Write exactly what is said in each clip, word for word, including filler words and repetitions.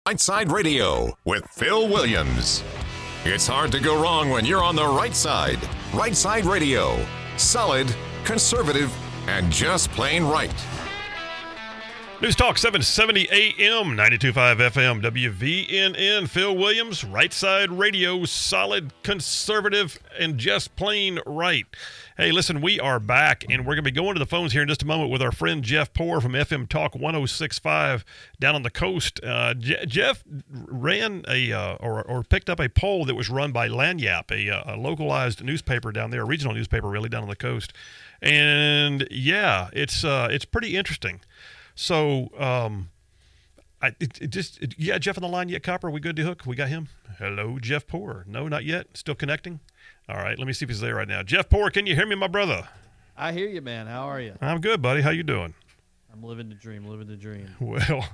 Right Side Radio with Phil Williams. It's hard to go wrong when you're on the right side. Right Side Radio. Solid, conservative, and just plain right. News Talk seven seventy A M, ninety-two point five F M, W V N N. Phil Williams, Right Side Radio, solid, conservative, and just plain right. Hey, listen, we are back, and we're going to be going to the phones here in just a moment with our friend Jeff Poor from F M Talk one oh six point five down on the coast. Uh, Je- Jeff ran a uh, or, or picked up a poll that was run by Lagniappe, a, a localized newspaper down there, a regional newspaper really down on the coast. And, yeah, it's uh, it's pretty interesting. So, um, I it, it just it, yeah, Jeff on the line yet, Copper? Are we good to hook? We got him. Hello, Jeff Poor. No, not yet. Still connecting. All right, let me see if he's there right now. Jeff Poor, can you hear me, my brother? I hear you, man. How are you? I'm good, buddy. How you doing? I'm living the dream, living the dream. Well,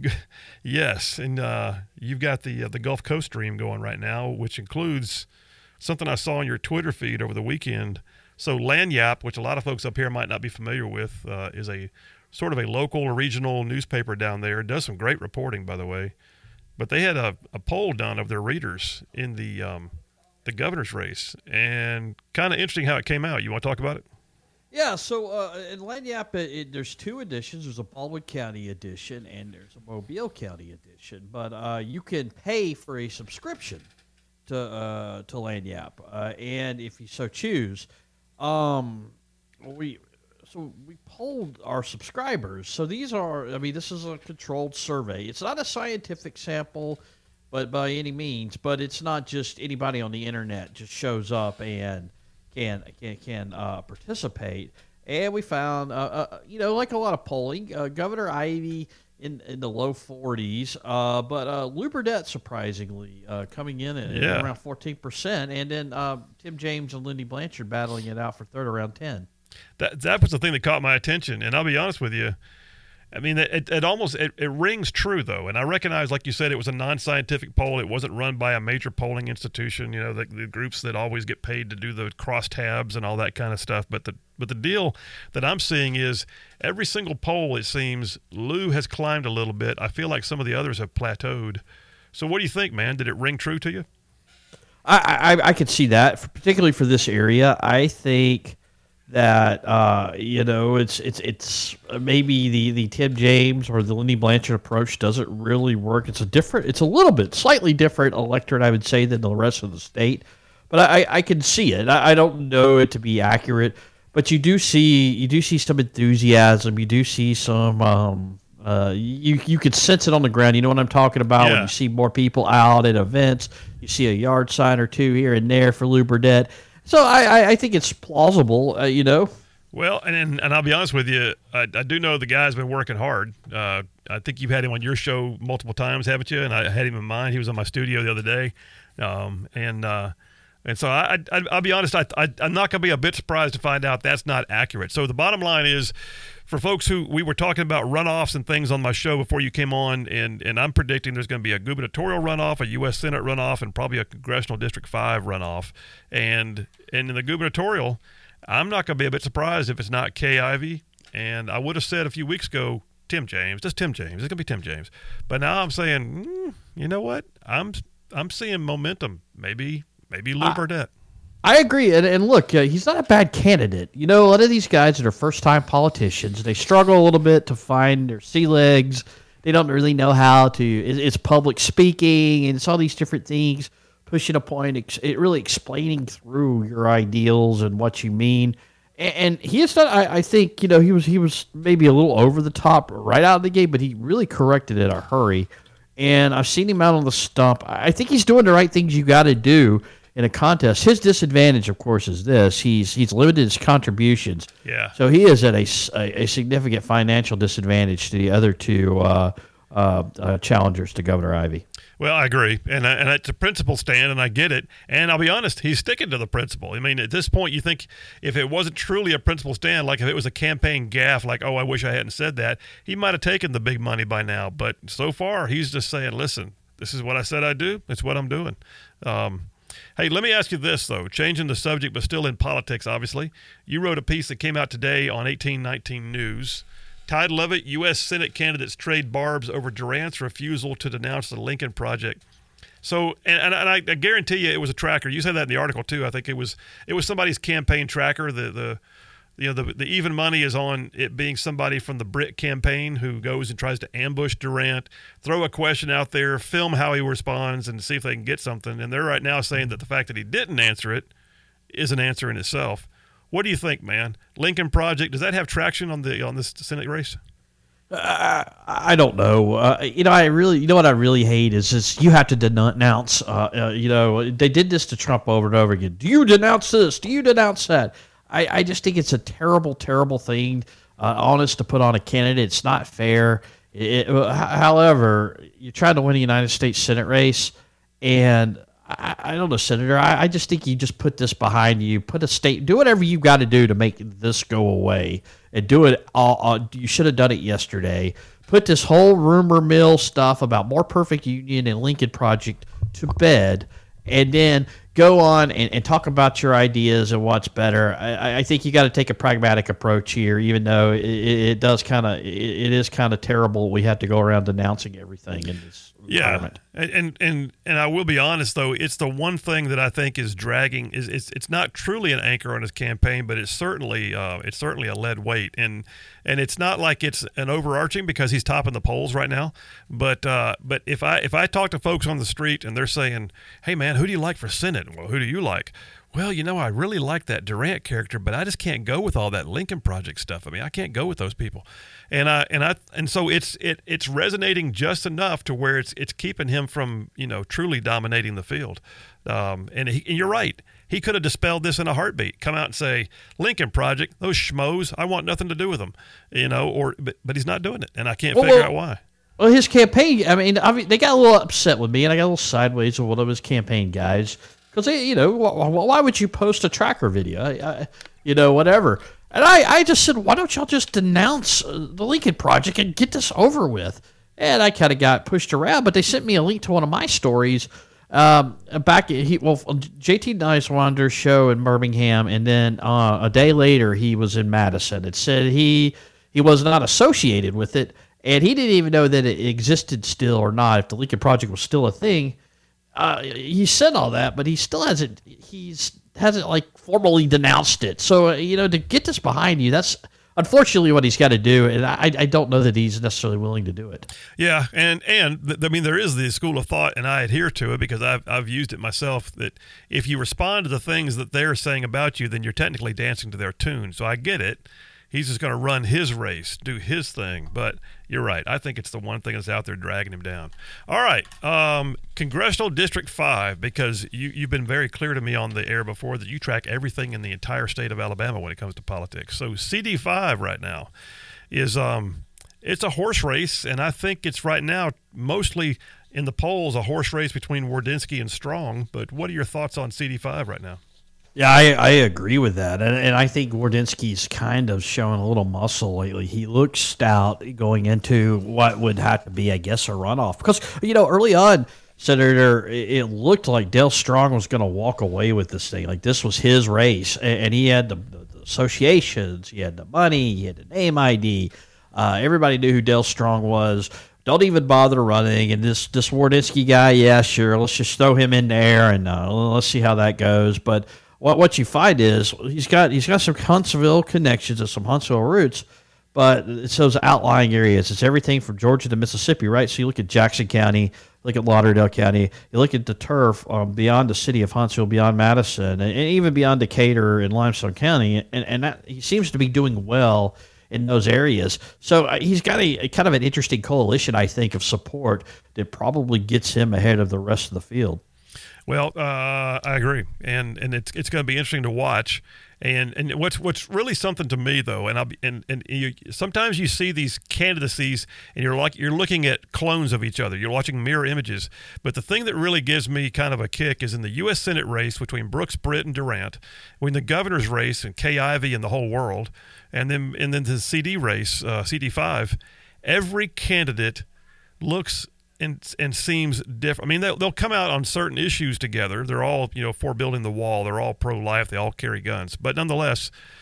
yes, and uh, you've got the uh, the Gulf Coast dream going right now, which includes something I saw on your Twitter feed over the weekend. So Lagniappe, which a lot of folks up here might not be familiar with, uh, is a sort of a local or regional newspaper down there. It does some great reporting, by the way. But they had a, a poll done of their readers in the um, the governor's race, and kind of interesting how it came out. You want to talk about it? Yeah, so uh, in Lagniappe, it, it, there's two editions. There's a Baldwin County edition, and there's a Mobile County edition. But uh, you can pay for a subscription to uh, to Lagniappe, uh, and if you so choose, um, we so we polled our subscribers. So these are, I mean, this is a controlled survey. It's not a scientific sample, but by any means. But it's not just anybody on the internet just shows up and can can can uh, participate. And we found, uh, uh, you know, like a lot of polling, uh, Governor Ivey in in the low forties, uh, but uh, Lou Burdett surprisingly uh, coming in at, Yeah. at around fourteen percent, and then uh, Tim James and Lindy Blanchard battling it out for third around ten. That that was the thing that caught my attention, and I'll be honest with you. I mean, it, it almost it, it rings true though, and I recognize, like you said, it was a non-scientific poll. It wasn't run by a major polling institution. You know, the, the groups that always get paid to do the crosstabs and all that kind of stuff. But the but the deal that I'm seeing is every single poll, it seems, Lou has climbed a little bit. I feel like some of the others have plateaued. So, what do you think, man? Did it ring true to you? I I, I could see that, particularly for this area. I think that uh, you know it's it's it's maybe the, the Tim James or the Lindy Blanchard approach doesn't really work. It's a different, it's a little bit slightly different electorate, I would say, than the rest of the state. But I, I can see it. I, I don't know it to be accurate, but you do see you do see some enthusiasm. You do see some. Um, uh, you you could sense it on the ground. You know what I'm talking about? Yeah. When you see more people out at events, you see a yard sign or two here and there for Lou Burdett. So I, I, I think it's plausible, uh, you know. Well, and and, and I'll be honest with you, I, I do know the guy's been working hard. Uh, I think you've had him on your show multiple times, haven't you? And I had him in mind. He was on my studio the other day, um, and uh, and so I, I I'll be honest, I, I I'm not going to be a bit surprised to find out that's not accurate. So the bottom line is, for folks who we were talking about runoffs and things on my show before you came on, and, and I'm predicting there's going to be a gubernatorial runoff, a U S Senate runoff, and probably a Congressional District five runoff. And, and in the gubernatorial, I'm not going to be a bit surprised if it's not Kay Ivey. And I would have said a few weeks ago, Tim James, just Tim James. It's going to be Tim James. But now I'm saying, mm, you know what? I'm I'm seeing momentum. Maybe maybe Lou I- Burdett. I agree, and, and look, uh, he's not a bad candidate. You know, a lot of these guys that are first-time politicians, they struggle a little bit to find their sea legs. They don't really know how to. It, it's public speaking, and it's all these different things. Pushing a point, ex, it really explaining through your ideals and what you mean. And, and he is not. I, I think you know he was he was maybe a little over the top right out of the gate, but he really corrected it in a hurry. And I've seen him out on the stump. I think he's doing the right things you got to do in a contest. His disadvantage, of course, is this. He's he's limited his contributions. Yeah. So So he is at a, s- a- a significant financial disadvantage to the other two uh, uh, uh, challengers to Governor Ivey. Well, I agree, and I, and it's a principle stand, and I get it. And I'll be honest, he's sticking to the principle. I mean, at this point, you think if it wasn't truly a principle stand, like if it was a campaign gaffe, like, oh, I wish I hadn't said that, he might have taken the big money by now. But so far, he's just saying, listen, this is what I said I'd do. It's what I'm doing. Um, Hey, let me ask you this, though, changing the subject, but still in politics, obviously. You wrote a piece that came out today on eighteen nineteen News Tide Levitt, U S Senate candidates trade barbs over Durant's refusal to denounce the Lincoln Project. So, and, and I, I guarantee you, it was a tracker. You said that in the article too. I think it was it was somebody's campaign tracker. The the you know the the even money is on it being somebody from the Brit campaign who goes and tries to ambush Durant, throw a question out there, film how he responds, and see if they can get something. And they're right now saying that the fact that he didn't answer it is an answer in itself. What do you think, man? Lincoln Project, does that have traction on the on this Senate race? Uh, I don't know. Uh, you know, I really, you know what I really hate is just you have to denounce. Uh, uh, you know, they did this to Trump over and over again. Do you denounce this? Do you denounce that? I, I just think it's a terrible, terrible thing. Uh, honest to put on a candidate, it's not fair. It, uh, however, you're trying to win a United States Senate race, and I, I don't know, Senator. I, I just think you just put this behind you. Put a state. Do whatever you got to do to make this go away. And do it all, all. You should have done it yesterday. Put this whole rumor mill stuff about More Perfect Union and Lincoln Project to bed, and then go on and, and talk about your ideas and what's better. I, I think you got to take a pragmatic approach here, even though it, it does kind of, it, it is kind of terrible. We have to go around denouncing everything in this. Yeah, and and and I will be honest though, it's the one thing that I think is dragging is it's it's not truly an anchor on his campaign, but it's certainly uh, it's certainly a lead weight, and and it's not like it's an overarching because he's topping the polls right now. But uh, but if I if I talk to folks on the street and they're saying, hey man, who do you like for Senate? Well, who do you like? Well, you know, I really like that Durant character, but I just can't go with all that Lincoln Project stuff. I mean, I can't go with those people, and I and I and so it's it it's resonating just enough to where it's it's keeping him from you know truly dominating the field. Um, and, he, and you're right, he could have dispelled this in a heartbeat. Come out and say Lincoln Project, those schmoes, I want nothing to do with them, you know. Or but but he's not doing it, and I can't well, figure well, out why. Well, his campaign. I mean, I mean, they got a little upset with me, and I got a little sideways with one of his campaign guys. Because, you know, why would you post a tracker video? I, I, you know, whatever. And I, I just said, why don't y'all just denounce the Lincoln Project and get this over with? And I kind of got pushed around, but they sent me a link to one of my stories. Um, back, he, well, J T Nicewander's show in Birmingham, and then uh, a day later he was in Madison. It said he he was not associated with it, and he didn't even know that it existed still or not, if the Lincoln Project was still a thing. Uh, he said all that, but he still hasn't. He's hasn't like formally denounced it. So uh, you know, to get this behind you, that's unfortunately what he's got to do, and I, I don't know that he's necessarily willing to do it. Yeah, and and th- I mean, there is the school of thought, and I adhere to it because I've I've used it myself. That if you respond to the things that they're saying about you, then you're technically dancing to their tune. So I get it. He's just going to run his race, do his thing. But you're right. I think it's the one thing that's out there dragging him down. All right. Um, Congressional District five, because you, you've been very clear to me on the air before that you track everything in the entire state of Alabama when it comes to politics. So C D five right now is um, it's a horse race, and I think it's right now mostly in the polls a horse race between Wardynski and Strong. But what are your thoughts on C D five right now? Yeah, I, I agree with that, and, and I think Wardynski's kind of showing a little muscle lately. He looks stout going into what would have to be, I guess, a runoff. Because, you know, early on, Senator, it looked like Dale Strong was going to walk away with this thing. Like, this was his race, and, and he had the, the associations, he had the money, he had the name I D. Uh, everybody knew who Dale Strong was. Don't even bother running. And this, this Wardynski guy, yeah, sure, let's just throw him in there, and uh, let's see how that goes. But What what you find is he's got he's got some Huntsville connections and some Huntsville roots, but it's those outlying areas. It's everything from Georgia to Mississippi, right? So you look at Jackson County, look at Lauderdale County, you look at the turf um, beyond the city of Huntsville, beyond Madison, and, and even beyond Decatur and Limestone County, and and that, he seems to be doing well in those areas. So uh, he's got a, a kind of an interesting coalition, I think, of support that probably gets him ahead of the rest of the field. Well, uh, I agree, and and it's it's going to be interesting to watch. And and what's what's really something to me though, and I'll be, and and you, sometimes you see these candidacies, and you're like you're looking at clones of each other. You're watching mirror images. But the thing that really gives me kind of a kick is in the U S Senate race between Brooks, Britt, and Durant, when the governor's race and Kay Ivey and the whole world, and then and then the C D race, uh, C D five, every candidate looks and and seems different. I mean, they'll, they'll come out on certain issues together. They're all, you know, for building the wall. They're all pro-life. They all carry guns. But nonetheless,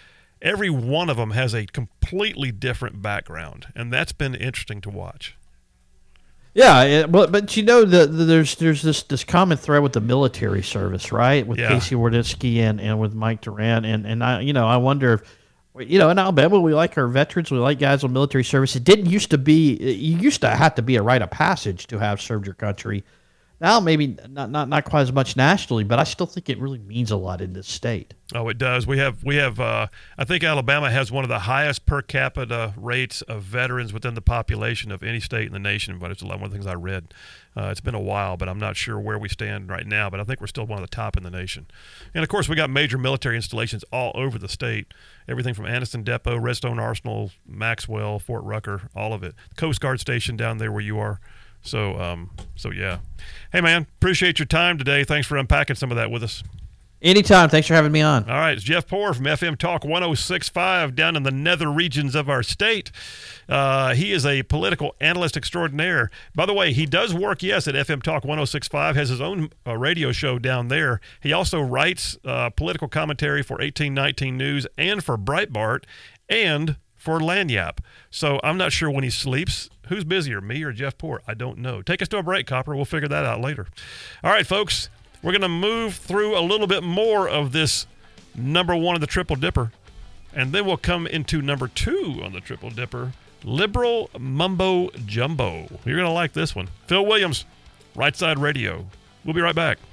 every one of them has a completely different background, and that's been interesting to watch. Yeah, it, but but you know the, the there's there's this, this common thread with the military service, right? With Yeah. Casey Wardynski and, and with Mike Durant, and and I you know I wonder if you know in Alabama we like our veterans, we like guys on military service. It didn't used to be you used to have to be a rite of passage to have served your country. Now maybe not not not quite as much nationally, but I still think it really means a lot in this state. Oh, it does. We have we have. Uh, I think Alabama has one of the highest per capita rates of veterans within the population of any state in the nation. But it's one of the things I read. Uh, it's been a while, but I'm not sure where we stand right now. But I think we're still one of the top in the nation. And of course, we got major military installations all over the state. Everything from Anniston Depot, Redstone Arsenal, Maxwell, Fort Rucker, all of it. Coast Guard Station down there where you are. So, um, so yeah. Hey, man, appreciate your time today. Thanks for unpacking some of that with us. Anytime. Thanks for having me on. All right, it's Jeff Poor from F M Talk one oh six point five down in the nether regions of our state. Uh, he is a political analyst extraordinaire. By the way, he does work, yes, at F M Talk one oh six point five, has his own uh, radio show down there. He also writes uh, political commentary for eighteen nineteen News and for Breitbart and for Lagniappe. So I'm not sure when he sleeps. Who's busier, me or Jeff Poor? I don't know. Take us to a break, Copper. We'll figure that out later. All right, folks. We're going to move through a little bit more of this number one of the Triple Dipper, and then we'll come into number two on the Triple Dipper, Liberal Mumbo Jumbo. You're going to like this one. Phil Williams, Right Side Radio. We'll be right back.